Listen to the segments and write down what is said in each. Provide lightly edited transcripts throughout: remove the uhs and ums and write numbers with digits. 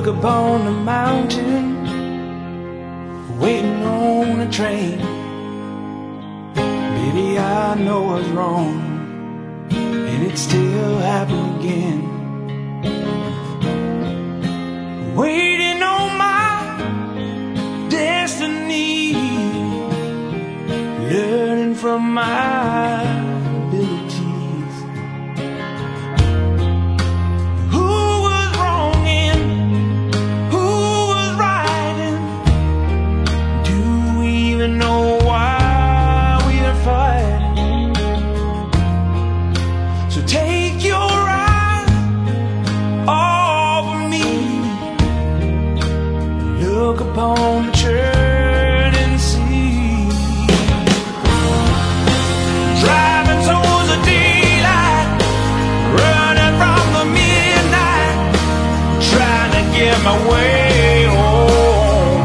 look upon the mountain, waiting on a train. Baby, I know I was wrong, and it still happened again. Waiting on my destiny, learning from my abilities. Who was wrong and who was right, and do we even know why we are fighting? So take your eyes off of me, look upon the churning sea. Driving towards the daylight, running from the midnight, trying to get my way home.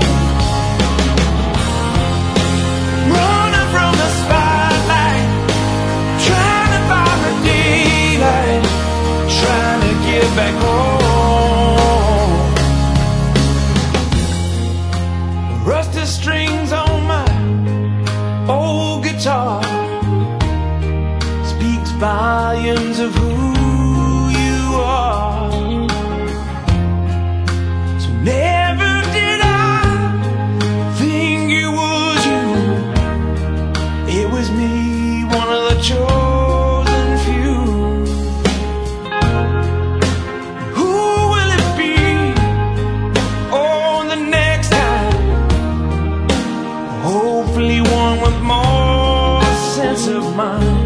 Running from the spotlight, trying to find the daylight, trying to get back home. Rusty strings on my old guitar speaks volumes of who you are. So never did I think it was you. It was me, one of the chosen few. Who will it be on the next time? Hopefully one with more sense of mind.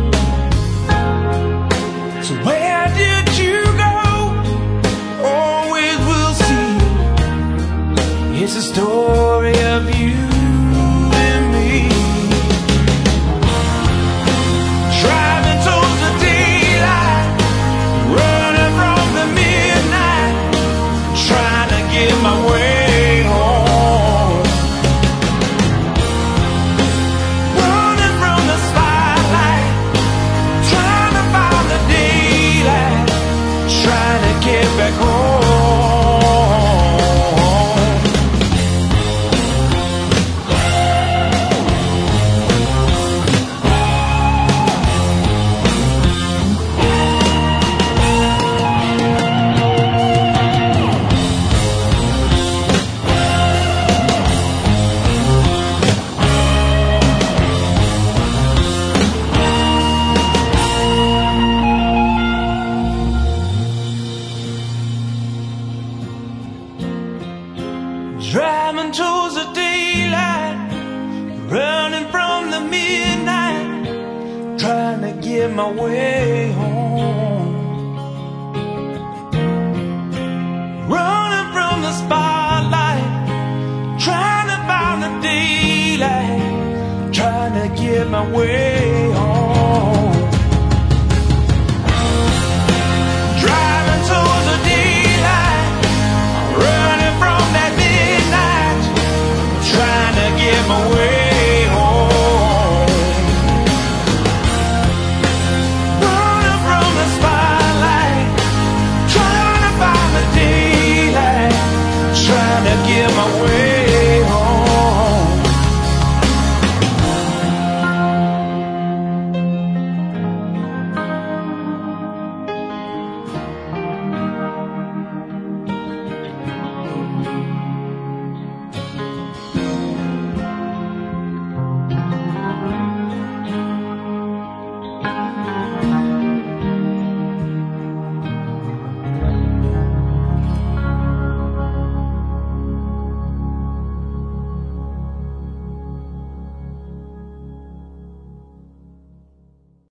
So where did you go? Always will see. It's a story of you and me. Driving towards the daylight, running from the midnight, trying to get my way home. Running from the spotlight, trying to find the daylight, trying to get back home. Driving towards the daylight, running from the midnight, trying to get my way home. Running from the spotlight, trying to find the daylight, trying to get my way